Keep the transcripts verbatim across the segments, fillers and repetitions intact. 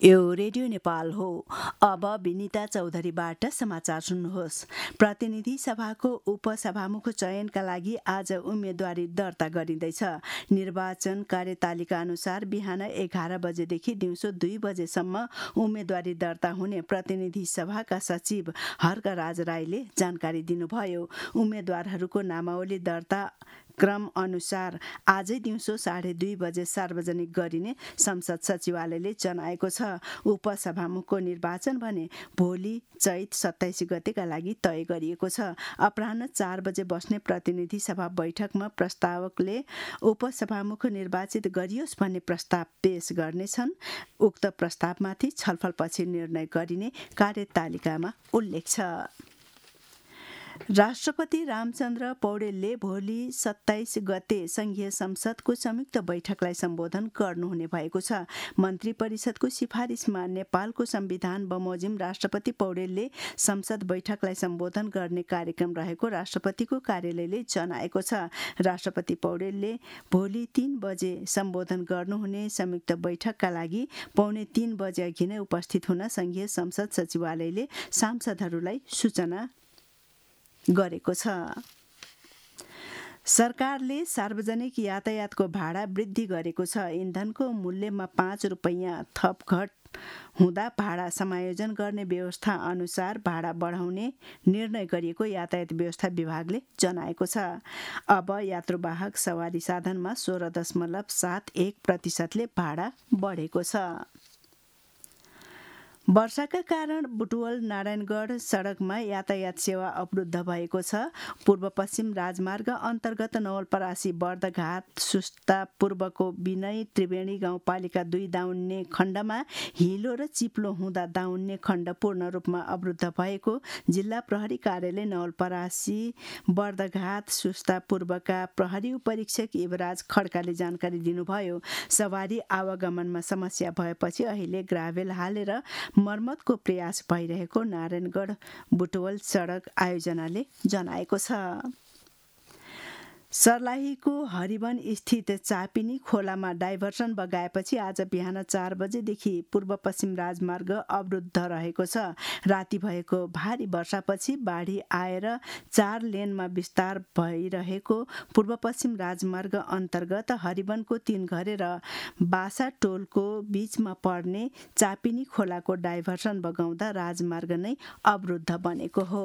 यो रेडियो नेपाल हो। अब विनिता चौधरीबाट समाचार सुन्नुहोस्। प्रतिनिधि सभाको उपसभामुख चयनका लागि आज उम्मेदवारी दर्ता गरिँदैछ। निर्वाचन कार्यतालिका अनुसार बिहान एघार बजेदेखि दिउँसो दुई बजेसम्म उम्मेदवारी दर्ता हुने प्रतिनिधि सभाका सचिव हर्कराज राईले जानकारी दिनुभयो। उम्मेद्वारहरूको नामावली दर्ता क्रम अनुसार आजै दिउँसो साढे दुई बजे सार्वजनिक गरिने संसद सचिवालयले जनाएको छ। उपसभामुखको निर्वाचन भने भोलि चैत सत्ताइस गतेका लागि तय गरिएको छ। अपराह्न चार बजे बस्ने प्रतिनिधि सभा बैठकमा प्रस्तावकले उपसभामुख निर्वाचित गरियोस् भन्ने प्रस्ताव पेश गर्नेछन्। उक्त प्रस्तावमाथि छलफलपछि निर्णय गरिने कार्यतालिकामा उल्लेख छ। राष्ट्रपति रामचन्द्र पौडेलले भोलि सत्ताइस गते संघीय संसदको संयुक्त बैठकलाई सम्बोधन गर्नुहुने भएको छ। मन्त्री परिषदको सिफारिसमा नेपालको संविधान बमोजिम राष्ट्रपति पौडेलले संसद बैठकलाई सम्बोधन गर्ने कार्यक्रम रहेको राष्ट्रपतिको कार्यालयले जनाएको छ। राष्ट्रपति पौडेलले भोलि तीन बजे सम्बोधन गर्नुहुने संयुक्त बैठकका लागि पौने तीन बजे अघि नै उपस्थित हुन संघीय संसद सचिवालयले सांसदहरूलाई सूचना गरेको छ। सरकारले सार्वजनिक यातायातको भाडा वृद्धि गरेको छ। इन्धनको मूल्यमा पाँच रुपैयाँ थप घट हुँदा भाडा समायोजन गर्ने व्यवस्था अनुसार भाडा बढाउने निर्णय गरिएको यातायात व्यवस्था विभागले जनाएको छ। अब यात्रुवाहक सवारी साधनमा सोह्र दशमलव सात एक प्रतिशतले भाडा बढेको छ। वर्षाका कारण बुटवल नारायणगढ सडकमा यातायात सेवा अवरुद्ध भएको छ। पूर्व पश्चिम राजमार्ग अन्तर्गत नवलपरासी बर्दघाट सुस्ता पूर्वको विनय त्रिवेणी गाउँपालिका दुई दाउन्ने खण्डमा हिलो र चिप्लो हुँदा दाउन्ने खण्ड पूर्ण रूपमा अवरुद्ध भएको जिल्ला प्रहरी कार्यालय नवलपरासी बर्दघाट सुस्ता पूर्वका प्रहरी उपरीक्षक युवराज खड्काले जानकारी दिनुभयो। सवारी आवागमनमा समस्या भएपछि अहिले ग्राभेल हालेर मर्मतको प्रयास भइरहेको नारायणगढ बुटवल सडक आयोजनाले जनाएको छ। सर्लाहीको हरिवन स्थित चापिनी खोलामा डाइभर्सन बगाएपछि आज बिहान चार बजेदेखि पूर्व पश्चिम राजमार्ग अवरुद्ध रहेको छ। राति भएको भारी वर्षापछि बाढी आएर चार लेनमा विस्तार भइरहेको पूर्व पश्चिम राजमार्ग अन्तर्गत हरिवनको तीन घरे र बासा टोलको बीचमा पर्ने चापिनी खोलाको डाइभर्सन बगाउँदा राजमार्ग नै अवरुद्ध बनेको हो।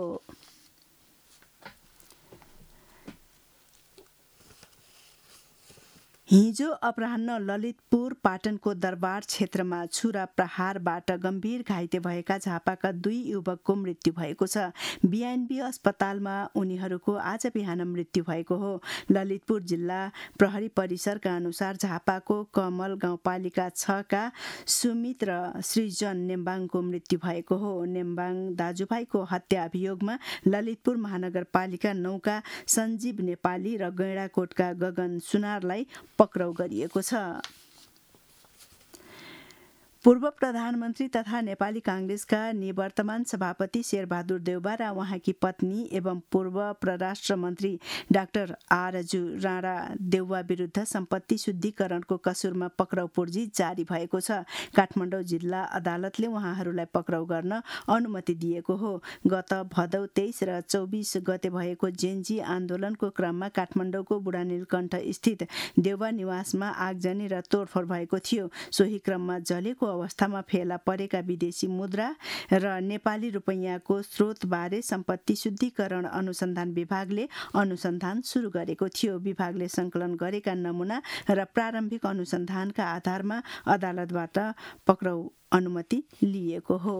हिजो अपराह्न ललितपुर पाटनको दरबार क्षेत्रमा छुरा प्रहारबाट गम्भीर घाइते भएका झापाका दुई युवकको मृत्यु भएको छ। बिएनबी अस्पतालमा उनीहरूको आज बिहान मृत्यु भएको हो। ललितपुर जिल्ला प्रहरी परिसरका अनुसार झापाको कमल गाउँपालिका छका सुमित र सृजन नेम्बाङको मृत्यु भएको हो। नेम्बाङ दाजुभाइको हत्या अभियोगमा ललितपुर महानगरपालिका नौका सञ्जीव नेपाली र गैँडाकोटका गगन सुनारलाई पक्राउ गरिएको छ। पूर्व प्रधानमन्त्री तथा नेपाली कांग्रेसका निवर्तमान सभापति शेरबहादुर देउबा र उहाँकी पत्नी एवं पूर्व परराष्ट्र मन्त्री डाक्टर आरजु राणा देउबा विरुद्ध सम्पत्ति शुद्धिकरणको कसुरमा पक्राउ पूर्जी जारी भएको छ। काठमाडौँ जिल्ला अदालतले उहाँहरूलाई पक्राउ गर्न अनुमति दिएको हो। गत भदौ तेइस र चौबिस गते भएको जेनजी आन्दोलनको क्रममा काठमाडौँको बुढानीलकण्ठ स्थित देउबा निवासमा आगजनी र तोडफोड भएको थियो। सोही क्रममा जलेको अवस्थामा फेला परेका विदेशी मुद्रा र नेपाली रुपैयाँको स्रोतबारे सम्पत्ति शुद्धिकरण अनुसन्धान विभागले अनुसन्धान सुरु गरेको थियो। विभागले संकलन गरेका नमुना र प्रारम्भिक अनुसन्धानका आधारमा अदालतबाट पक्राउ अनुमति लिएको हो।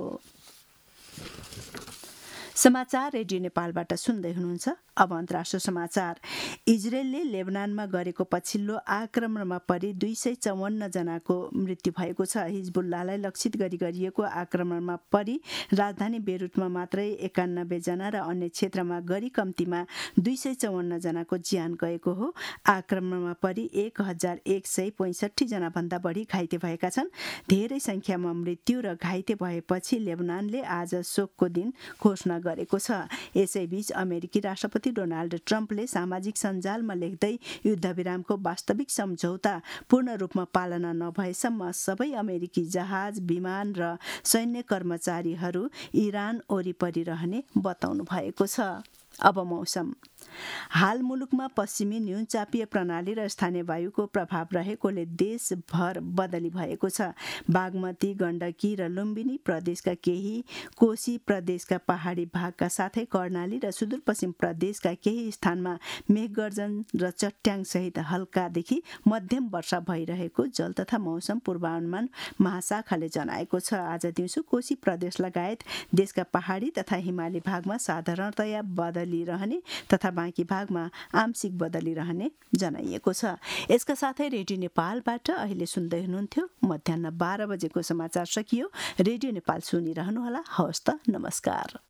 समाचार रेडियो नेपालबाट सुन्दै हुनुहुन्छ। अब अन्तर्राष्ट्रिय समाचार। इजरायलले लेबनानमा गरेको पछिल्लो आक्रमणमा परि दुई सय चौवन्न जनाको मृत्यु भएको छ। हिजबुल्लाहलाई लक्षित गरी गरिएको आक्रमणमा परि राजधानी बेरुटमा मात्रै एकानब्बे जना र अन्य क्षेत्रमा गरी कम्तीमा दुई सय चौवन्न जनाको ज्यान गएको हो। आक्रमणमा परि एक हजार एक सय पैँसठी जना भन्दा बढी घाइते भएका छन्। धेरै संख्यामा मृत्यु र घाइते भएपछि लेबनानले आज शोकको दिन घोषणा गरेको छ। यसैबीच अमेरिकी राष्ट्रपति राष्ट्रपति डोनाल्ड ट्रम्पले सामाजिक सञ्जालमा लेख्दै युद्धविरामको वास्तविक सम्झौता पूर्ण रूपमा पालना नभएसम्म सबै अमेरिकी जहाज, विमान र सैन्य कर्मचारीहरू इरान वरिपरि रहने बताउनु भएको छ। अब मौसम। हाल मुलुकमा पश्चिमी न्यूनचापीय प्रणाली र स्थानीय वायुको प्रभाव रहेकोले देशभर बदली भएको छ। बागमती, गण्डकी र लुम्बिनी प्रदेशका केही, कोशी प्रदेशका पहाडी भागका साथै कर्णाली र सुदूरपश्चिम प्रदेशका केही स्थानमा मेघगर्जन र चट्याङसहित हल्कादेखि मध्यम वर्षा भइरहेको जल तथा मौसम पूर्वानुमान महाशाखाले जनाएको छ। आज दिउँसो कोशी प्रदेश लगायत देशका पहाडी तथा हिमाली भागमा साधारणतया बदली रहने तथा बाँकी भागमा आंशिक बदली रहने जनाइएको छ। यसका साथै रेडियो नेपालबाट अहिले सुन्दै हुनुहुन्थ्यो मध्याह बाह्र बजेको समाचार सकियो। रेडियो नेपाल सुनिरहनुहोला। हवस् त, नमस्कार।